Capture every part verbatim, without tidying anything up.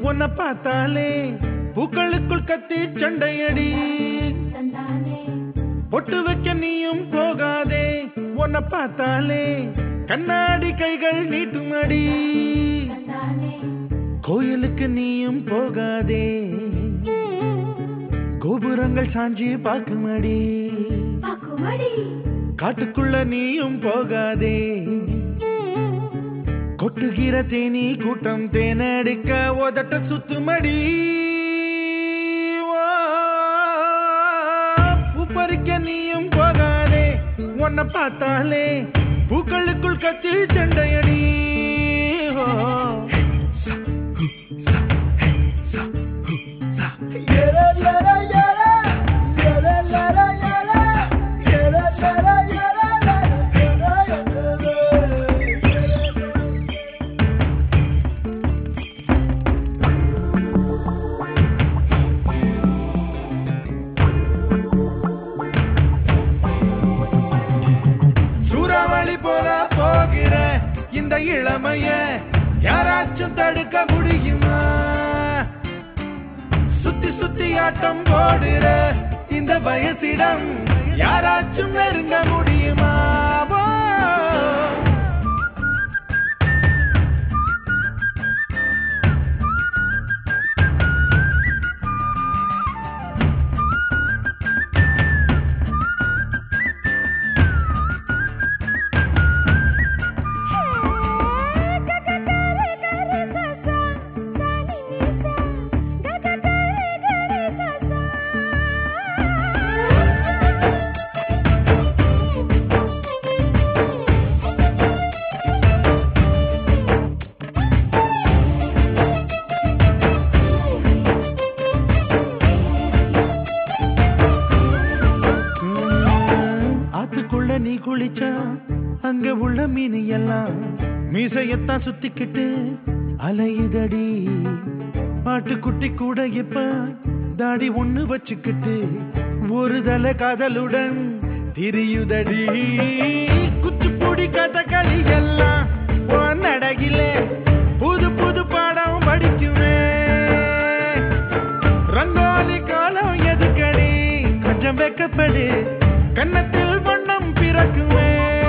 உன்னை பார்த்தாலே பூக்களுக்குள் கத்தி சண்டையடி பொட்டு வைக்க நீயும் போகாதே உன்னை பார்த்தாலே கண்ணாடி கைகள் நீட்டுமடி கோயிலுக்கு நீயும் போகாதே கோபுரங்கள் சாஞ்சி பாக்குமடி காட்டுக்குள்ள நீயும் போகாதே கொட்டுகிற தேனி கூட்டம் தேனடிக்க உதட்ட சுத்துமடி பூப்பறிக்க நீயும் போகாதே உன்னை பார்த்தாலே பூக்களுக்குள் கத்தி சண்டையடி இந்த இளமைய யாராச்சும் தடுக்க முடியுமா சுத்தி சுத்தி ஆட்டம் போடுற இந்த வயசிடம் யாராச்சும் நெருங்க முடியுமா நீ குளிச்சா அங்க உள்ள மீன் எல்லாம் மீசையத்தான் சுத்திக்கிட்டு அலையுதடி பாட்டுக்குட்டி கூட இப்ப தாடி ஒண்ணு வச்சுக்கிட்டு ஒரு தலை காதலுடன் திரியுதடி குச்சிப்புடி கதகளி எல்லாம் நடகில புது புது பாடம் படிக்குமே ரங்கோலி காலம் எதுக்கடி கொஞ்சம் வெக்கப்படு கன்னத்தில் வண்ணம் பிறக்குமே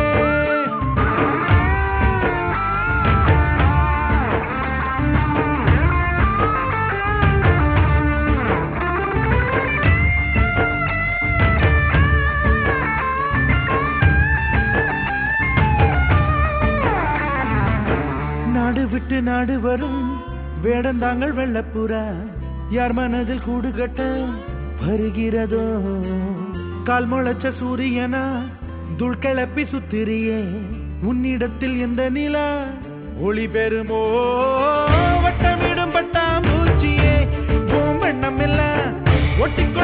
நாடு விட்டு நாடு வரும் வேடந்தாங்கள் வெள்ளப்புறா யார் மனதில் கூடு கட்ட வருகிறதோ கால் முளைச்ச சூரியனா துள் கிளப்பி சுத்திரியே உன்னிடத்தில் எந்த நிலா ஒளி பெறுமோ வட்டமிடும் பட்டாம்பூச்சியே பூம் வண்ணம் எல்லாம் ஒட்டிக்கொ